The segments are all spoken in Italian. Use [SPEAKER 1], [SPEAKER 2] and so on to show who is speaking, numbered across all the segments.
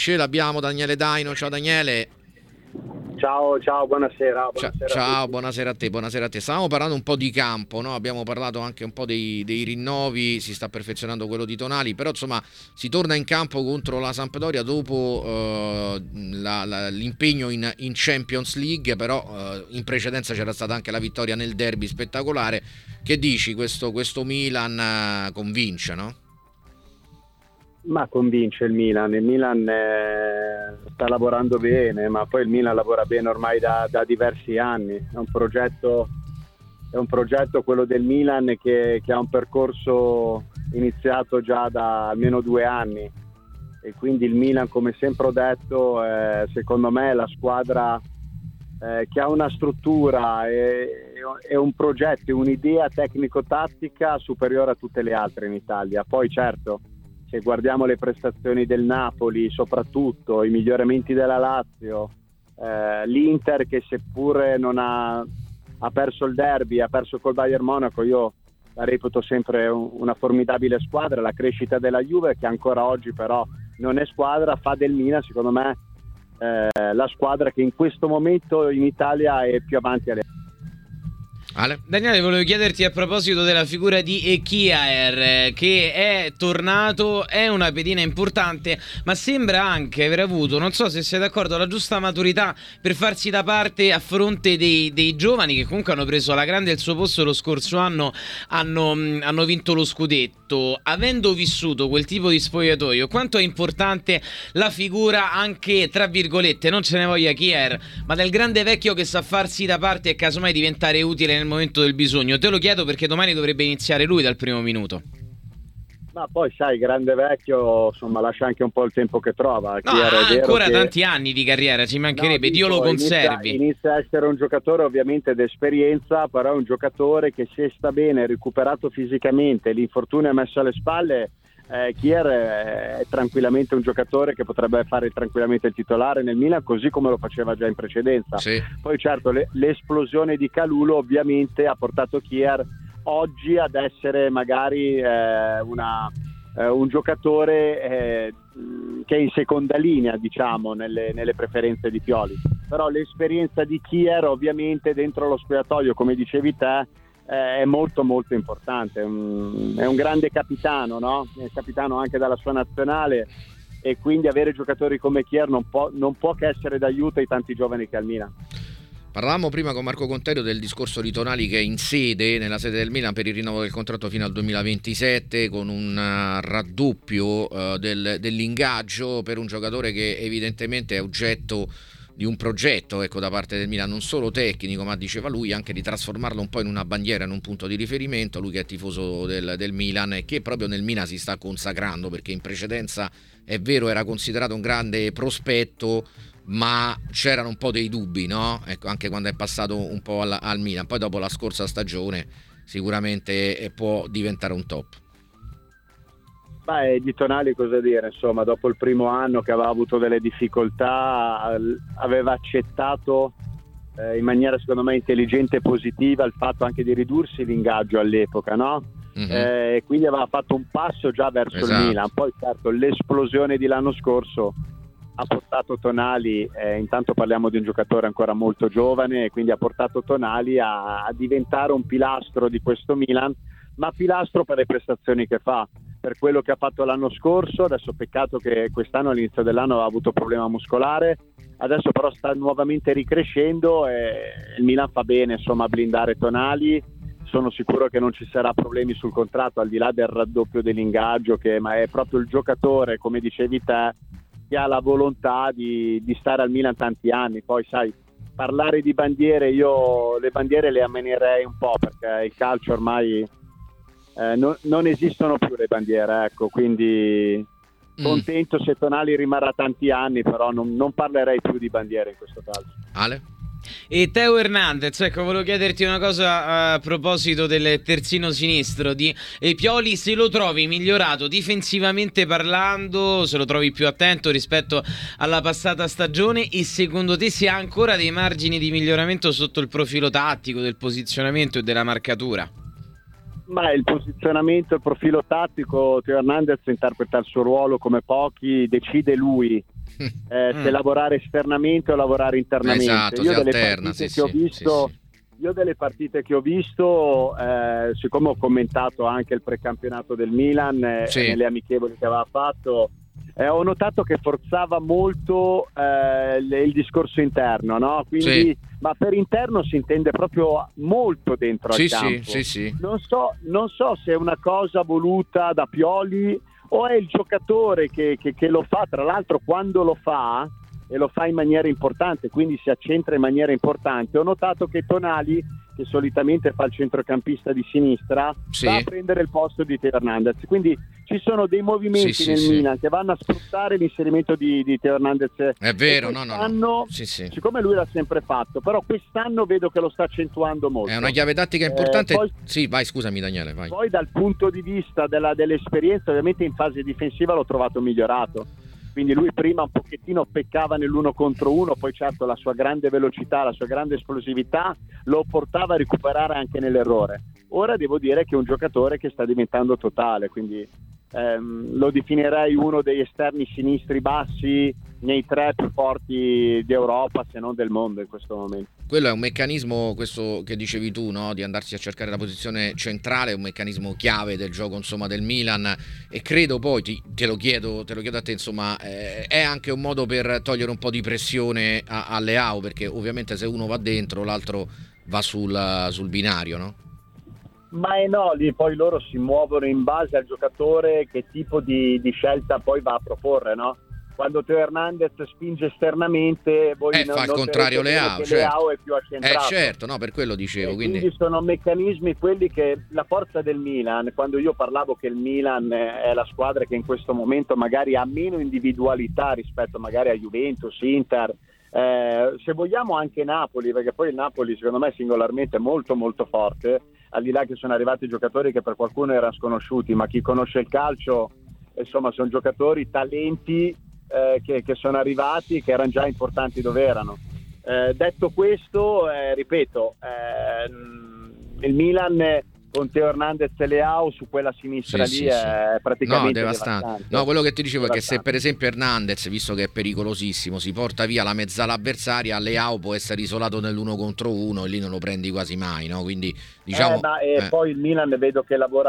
[SPEAKER 1] Ce l'abbiamo Daniele Daino. Ciao Daniele.
[SPEAKER 2] Ciao, buonasera.
[SPEAKER 1] Ciao, buonasera a te. Stavamo parlando un po' di campo, no? Abbiamo parlato anche un po' dei rinnovi, si sta perfezionando quello di Tonali, però insomma si torna in campo contro la Sampdoria dopo l'impegno in Champions League, però in precedenza c'era stata anche la vittoria nel derby spettacolare. Che dici? Questo Milan convince, no?
[SPEAKER 2] Ma convince il Milan sta lavorando bene, ma poi il Milan lavora bene ormai da diversi anni. È un progetto quello del Milan che ha un percorso iniziato già da almeno 2 anni, e quindi il Milan, come sempre ho detto, secondo me è la squadra che ha una struttura e un progetto e un'idea tecnico-tattica superiore a tutte le altre in Italia. Poi certo, se guardiamo le prestazioni del Napoli, soprattutto i miglioramenti della Lazio, l'Inter che seppure non ha perso il derby, ha perso col Bayern Monaco, io la reputo sempre una formidabile squadra. La crescita della Juve, che ancora oggi però non è squadra, fa del Milan secondo me la squadra che in questo momento in Italia è più avanti alle.
[SPEAKER 1] Ale?
[SPEAKER 3] Daniele, volevo chiederti a proposito della figura di Kjaer, che è tornato, è una pedina importante, ma sembra anche aver avuto, non so se sei d'accordo, la giusta maturità per farsi da parte a fronte dei giovani che comunque hanno preso alla grande il suo posto lo scorso anno, hanno vinto lo scudetto. Avendo vissuto quel tipo di spogliatoio, quanto è importante la figura anche, tra virgolette, non ce ne voglia Kjaer, ma del grande vecchio che sa farsi da parte e casomai diventare utile nel momento del bisogno? Te lo chiedo perché domani dovrebbe iniziare lui dal primo minuto.
[SPEAKER 2] Ma poi sai, grande vecchio, insomma, lascia anche un po' il tempo che trova.
[SPEAKER 3] No, ha ancora tanti anni di carriera, ci mancherebbe, Dio lo conservi.
[SPEAKER 2] Inizia a essere un giocatore ovviamente d'esperienza, però è un giocatore che, se sta bene, recuperato fisicamente, l'infortunio è messo alle spalle, Kjaer è tranquillamente un giocatore che potrebbe fare tranquillamente il titolare nel Milan, così come lo faceva già in precedenza.
[SPEAKER 1] Sì.
[SPEAKER 2] Poi certo l'esplosione di Kalulu ovviamente ha portato Kjaer oggi ad essere magari un giocatore che è in seconda linea, diciamo, nelle preferenze di Pioli. Però l'esperienza di Kjaer ovviamente dentro lo spogliatoio, come dicevi te, è molto molto importante. È un grande capitano, no? È capitano anche dalla sua nazionale, e quindi avere giocatori come Kjaer non può che essere d'aiuto ai tanti giovani che ha il Milan.
[SPEAKER 1] Parlavamo prima con Marco Conterio del discorso di Tonali, che è nella sede del Milan per il rinnovo del contratto fino al 2027, con un raddoppio dell'ingaggio per un giocatore che evidentemente è oggetto di un progetto, ecco, da parte del Milan, non solo tecnico, ma diceva lui anche di trasformarlo un po' in una bandiera, in un punto di riferimento. Lui che è tifoso del Milan e che proprio nel Milan si sta consacrando, perché in precedenza è vero era considerato un grande prospetto, ma c'erano un po' dei dubbi, no? Ecco, anche quando è passato un po' al Milan. Poi dopo la scorsa stagione sicuramente può diventare un top.
[SPEAKER 2] Beh, di Tonali cosa dire, insomma, dopo il primo anno che aveva avuto delle difficoltà, aveva accettato in maniera secondo me intelligente e positiva il fatto anche di ridursi l'ingaggio all'epoca, no? Mm-hmm. Quindi aveva fatto un passo già verso il Milan. Poi certo l'esplosione di l'anno scorso ha portato Tonali, intanto parliamo di un giocatore ancora molto giovane, quindi ha portato Tonali a diventare un pilastro di questo Milan, ma pilastro per le prestazioni che fa, per quello che ha fatto l'anno scorso. Adesso peccato che quest'anno all'inizio dell'anno aveva avuto problema muscolare, adesso però sta nuovamente ricrescendo e il Milan fa bene, insomma, a blindare Tonali. Sono sicuro che non ci sarà problemi sul contratto, al di là del raddoppio dell'ingaggio, ma è proprio il giocatore, come dicevi te, che ha la volontà di stare al Milan tanti anni. Poi sai, parlare di bandiere, io le bandiere le ammenerei un po', perché il calcio ormai non esistono più le bandiere, ecco, quindi contento se Tonali rimarrà tanti anni, però non parlerei più di bandiere in questo caso.
[SPEAKER 1] Ale?
[SPEAKER 3] E Theo Hernandez, ecco, volevo chiederti una cosa a proposito del terzino sinistro di Pioli. Se lo trovi migliorato difensivamente parlando, se lo trovi più attento rispetto alla passata stagione, e secondo te se ha ancora dei margini di miglioramento sotto il profilo tattico, del posizionamento e della marcatura?
[SPEAKER 2] Ma il posizionamento, il profilo tattico, Theo Hernandez interpreta il suo ruolo come pochi, decide lui se lavorare esternamente o lavorare internamente.
[SPEAKER 1] Esatto,
[SPEAKER 2] Io
[SPEAKER 1] si
[SPEAKER 2] delle
[SPEAKER 1] alterna,
[SPEAKER 2] partite
[SPEAKER 1] sì,
[SPEAKER 2] che ho
[SPEAKER 1] sì,
[SPEAKER 2] visto,
[SPEAKER 1] sì, sì.
[SPEAKER 2] io delle partite che ho visto, siccome ho commentato anche il precampionato del Milan
[SPEAKER 1] Sì.
[SPEAKER 2] nelle amichevoli che aveva fatto, ho notato che forzava molto il discorso interno, no? Quindi,
[SPEAKER 1] Sì.
[SPEAKER 2] ma per interno si intende proprio molto dentro
[SPEAKER 1] Sì,
[SPEAKER 2] al campo.
[SPEAKER 1] sì.
[SPEAKER 2] Non so se è una cosa voluta da Pioli o è il giocatore che lo fa, tra l'altro quando lo fa e lo fa in maniera importante, quindi si accentra in maniera importante. Ho notato che Tonali, che solitamente fa il centrocampista di sinistra,
[SPEAKER 1] Sì.
[SPEAKER 2] va a prendere il posto di Teo Hernandez, quindi ci sono dei movimenti nel Milan che vanno a sfruttare l'inserimento di Teo Hernandez.
[SPEAKER 1] È vero,
[SPEAKER 2] no.
[SPEAKER 1] Sì.
[SPEAKER 2] Siccome lui l'ha sempre fatto, però quest'anno vedo che lo sta accentuando molto.
[SPEAKER 1] È una chiave tattica importante.
[SPEAKER 2] Poi,
[SPEAKER 1] sì, vai, scusami Daniele, vai.
[SPEAKER 2] Poi dal punto di vista dell'esperienza, ovviamente in fase difensiva l'ho trovato migliorato. Quindi lui prima un pochettino peccava nell'1 contro 1, poi certo la sua grande velocità, la sua grande esplosività lo portava a recuperare anche nell'errore. Ora devo dire che è un giocatore che sta diventando totale, quindi lo definirei uno degli esterni sinistri bassi nei 3 più forti d'Europa, se non del mondo in questo momento.
[SPEAKER 1] Quello è un meccanismo, questo che dicevi tu, no? Di andarsi a cercare la posizione centrale, è un meccanismo chiave del gioco, insomma, del Milan, e credo poi, te lo chiedo a te, insomma, è anche un modo per togliere un po' di pressione a Leao, perché ovviamente se uno va dentro l'altro va sul binario, no?
[SPEAKER 2] Ma no, lì poi loro si muovono in base al giocatore che tipo di scelta poi va a proporre, no? Quando Teo Hernandez spinge esternamente, voi
[SPEAKER 1] fa il contrario Leao,
[SPEAKER 2] che
[SPEAKER 1] certo.
[SPEAKER 2] Leao è più accentrato.
[SPEAKER 1] Certo, no, per quello dicevo.
[SPEAKER 2] Quindi sono meccanismi quelli che la forza del Milan, quando io parlavo che il Milan è la squadra che in questo momento magari ha meno individualità rispetto magari a Juventus, Inter, se vogliamo anche Napoli, perché poi il Napoli secondo me singolarmente è molto molto forte, al di là che sono arrivati giocatori che per qualcuno erano sconosciuti, ma chi conosce il calcio, insomma, sono giocatori, talenti che sono arrivati, che erano già importanti dove erano. Detto questo, ripeto, il Milan con Teo Hernandez e Leao su quella sinistra è praticamente devastante.
[SPEAKER 1] No, quello che ti dicevo è che se per esempio Hernandez, visto che è pericolosissimo, si porta via la mezzala avversaria, Leao può essere isolato nell'1 contro 1 e lì non lo prendi quasi mai, no? Quindi diciamo
[SPEAKER 2] poi il Milan vedo che lavora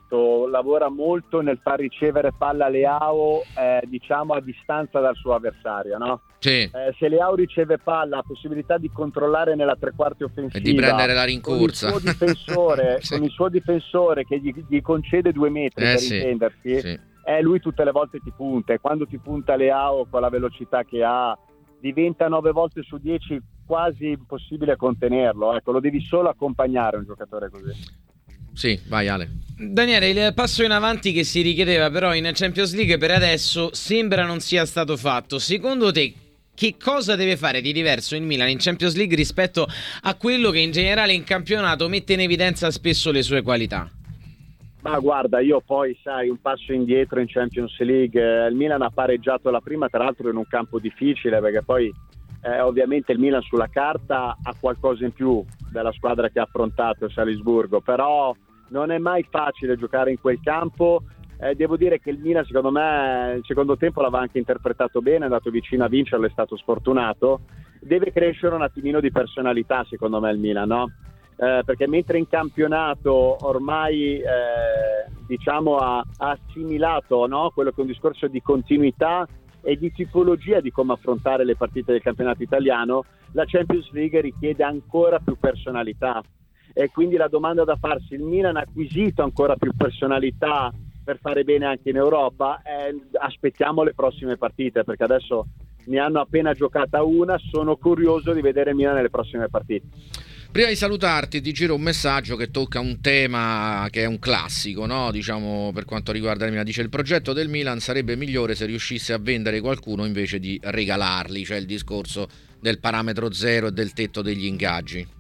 [SPEAKER 2] molto nel far ricevere palla a Leao, diciamo a distanza dal suo avversario, no?
[SPEAKER 1] Sì.
[SPEAKER 2] Se Leao riceve palla ha possibilità di controllare nella tre quarti offensiva
[SPEAKER 1] e di prendere la rincorsa
[SPEAKER 2] con il suo difensore che gli concede 2 metri per intendersi, lui tutte le volte ti punta, e quando ti punta Leao con la velocità che ha diventa 9 volte su 10 quasi impossibile contenerlo, ecco, lo devi solo accompagnare un giocatore così.
[SPEAKER 1] Sì, vai Ale.
[SPEAKER 3] Daniele, il passo in avanti che si richiedeva però in Champions League per adesso sembra non sia stato fatto. Secondo te che cosa deve fare di diverso il Milan in Champions League rispetto a quello che in generale in campionato mette in evidenza spesso le sue qualità?
[SPEAKER 2] Ma guarda, io poi sai, un passo indietro in Champions League, il Milan ha pareggiato la prima, tra l'altro in un campo difficile, perché poi ovviamente il Milan sulla carta ha qualcosa in più della squadra che ha affrontato Salisburgo, però non è mai facile giocare in quel campo. Devo dire che il Milan, secondo me, il secondo tempo l'aveva anche interpretato bene, è andato vicino a vincerlo, è stato sfortunato. Deve crescere un attimino di personalità, secondo me, il Milan, no? Perché mentre in campionato ormai diciamo ha assimilato, no? Quello che è un discorso di continuità e di tipologia di come affrontare le partite del campionato italiano, la Champions League richiede ancora più personalità, e quindi la domanda da farsi: il Milan ha acquisito ancora più personalità per fare bene anche in Europa? Aspettiamo le prossime partite, perché adesso ne hanno appena giocata una, sono curioso di vedere il Milan nelle prossime partite.
[SPEAKER 1] Prima di salutarti ti giro un messaggio che tocca un tema che è un classico, no? Diciamo, per quanto riguarda il Milan. Dice: il progetto del Milan sarebbe migliore se riuscisse a vendere qualcuno invece di regalarli, cioè il discorso del parametro zero e del tetto degli ingaggi.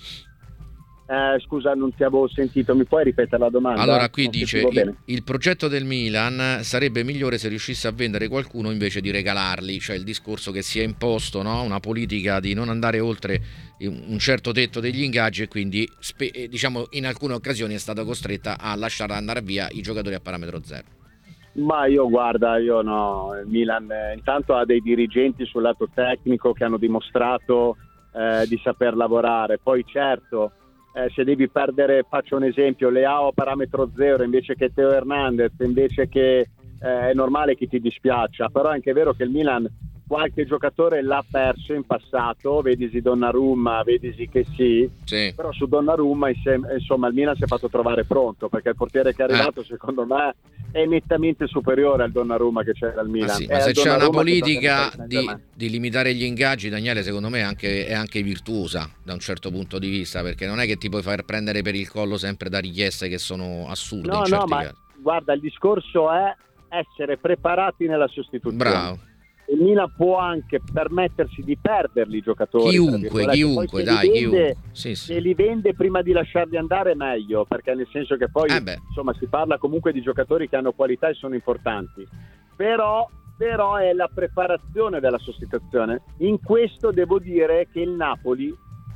[SPEAKER 2] Scusa, non ti avevo sentito, mi puoi ripetere la domanda?
[SPEAKER 1] Allora qui dice il progetto del Milan sarebbe migliore se riuscisse a vendere qualcuno invece di regalarli, cioè il discorso che si è imposto, no? Una politica di non andare oltre un certo tetto degli ingaggi, e quindi diciamo in alcune occasioni è stata costretta a lasciare andare via i giocatori a parametro zero.
[SPEAKER 2] Ma io no, il Milan intanto ha dei dirigenti sul lato tecnico che hanno dimostrato di saper lavorare, poi certo se devi perdere, faccio un esempio, Leao a parametro zero invece che Teo Hernandez, invece che è normale che ti dispiaccia, però è anche vero che il Milan qualche giocatore l'ha perso in passato, vedisi Donnarumma, vedisi che sì, però su Donnarumma insomma il Milan si è fatto trovare pronto, perché il portiere che è arrivato secondo me è nettamente superiore al Donnarumma che c'era al Milan.
[SPEAKER 1] Ma se c'è una politica di limitare gli ingaggi, Daniele, secondo me è anche virtuosa da un certo punto di vista, perché non è che ti puoi far prendere per il collo sempre da richieste che sono assurde in certi casi.
[SPEAKER 2] Guarda, il discorso è essere preparati nella sostituzione.
[SPEAKER 1] Bravo.
[SPEAKER 2] Il Milan può anche permettersi di perderli i giocatori.
[SPEAKER 1] Chiunque.
[SPEAKER 2] Se li vende prima di lasciarli andare meglio, perché nel senso che poi insomma si parla comunque di giocatori che hanno qualità e sono importanti. Però è la preparazione della sostituzione. In questo devo dire che il Napoli,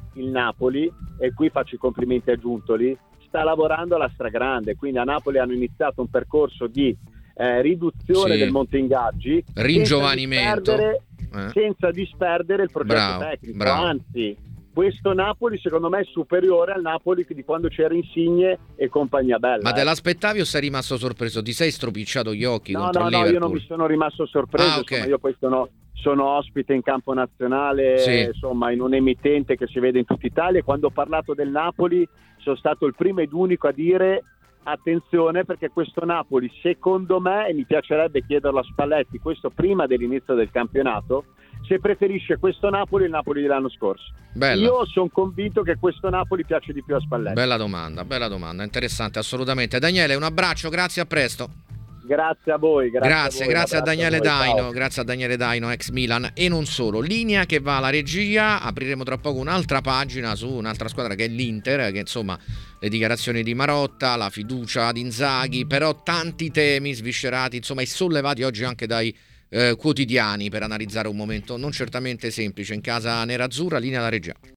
[SPEAKER 2] e qui faccio i complimenti a Giuntoli, sta lavorando alla stragrande, quindi a Napoli hanno iniziato un percorso di riduzione del monte ingaggi,
[SPEAKER 1] ringiovanimento,
[SPEAKER 2] senza disperdere il progetto tecnico. Anzi, questo Napoli secondo me è superiore al Napoli di quando c'era Insigne e compagnia bella.
[SPEAKER 1] Ma te l'aspettavi o sei rimasto sorpreso? Ti sei stropicciato gli occhi contro il
[SPEAKER 2] Liverpool?
[SPEAKER 1] No,
[SPEAKER 2] io non mi sono rimasto sorpreso. Insomma, io poi sono ospite in campo nazionale, insomma in un emittente che si vede in tutta Italia, e quando ho parlato del Napoli sono stato il primo ed unico a dire: attenzione, perché questo Napoli secondo me, e mi piacerebbe chiederlo a Spalletti, questo prima dell'inizio del campionato, se preferisce questo Napoli il Napoli dell'anno scorso. Io sono convinto che questo Napoli piace di più a Spalletti.
[SPEAKER 1] Bella domanda, interessante assolutamente. Daniele, un abbraccio, grazie, a presto.
[SPEAKER 2] Grazie a voi.
[SPEAKER 1] Grazie a Daniele Daino, grazie a Daniele Daino, ex Milan e non solo. Linea che va alla regia, apriremo tra poco un'altra pagina su un'altra squadra che è l'Inter, che insomma le dichiarazioni di Marotta, la fiducia di Inzaghi, però tanti temi sviscerati insomma e sollevati oggi anche dai quotidiani per analizzare un momento non certamente semplice in casa nerazzurra. Linea alla regia.